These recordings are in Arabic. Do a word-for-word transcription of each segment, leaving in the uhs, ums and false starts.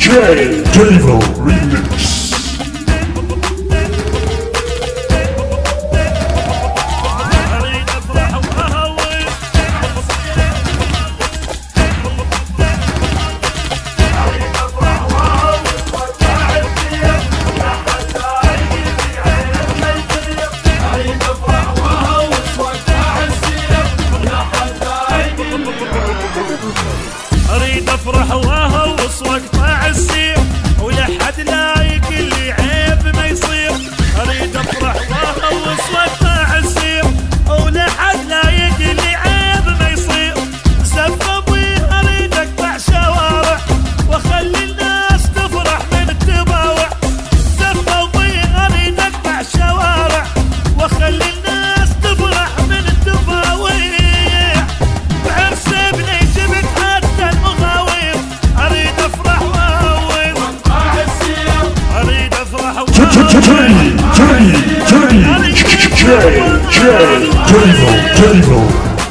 J Devo Remix. اريد افرح واهوص واقطع السير ولا حد لايق اللي عيب ما يصير. اريد افرح واهوص واقطع السير ولا حد لايق اللي عيب ما يصير. زف ابوي اريد اقطع شوارع واخلي الناس تفرح من التباوع. زف ابوي اريد اقطع شوارع واخلي الناس تفرح من التباوع. بعرس ابني جبت حتى المغاوير. اريد افرح واهوص واقطع السير. اريد افرح واهوص. J J Devo Devo.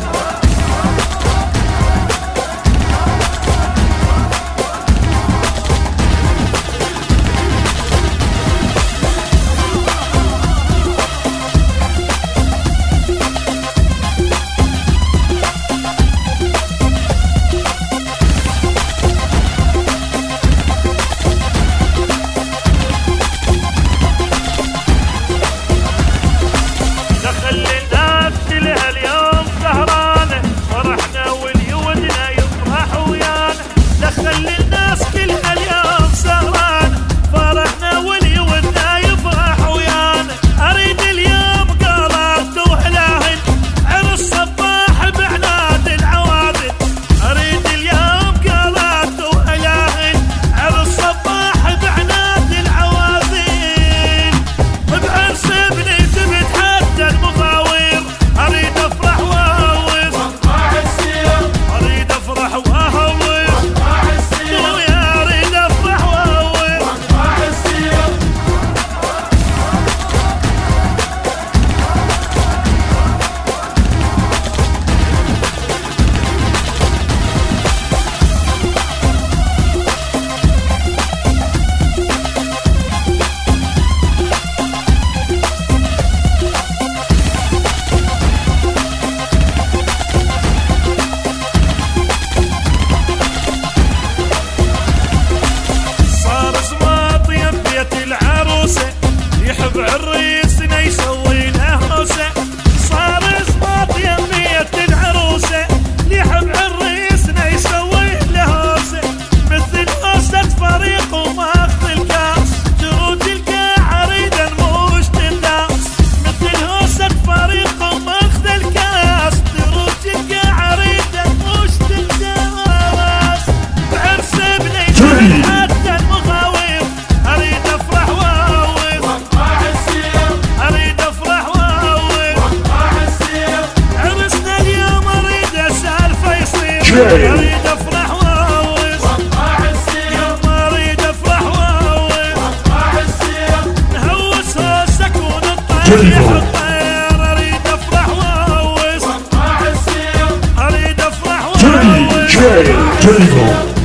يحب عريسنا يسوي له هوسه. صار زباط يمية العروسه يحب عريسنا يسوي له هوسه. مثل هوسه فريق وماخذ الكاس جرود القاع اريد الموش تنداس. مثل هوسه فريق وماخذ الكاس جرود القاع اريد الموش تنداس. بعرس ابني حتى المغاوير. اريد افرح واهوص واقطع السير. اريد افرح واهوص واقطع السير. عرسنا اليوم اريد اسالفه يصير. اريد افرح واهوص واقطع السير. يوم اريد افرح واهوص واقطع السير. نهوس هوسك ونطيح الطير. اريد افرح واهوص واقطع السير. اريد افرح واهوص. J Devo.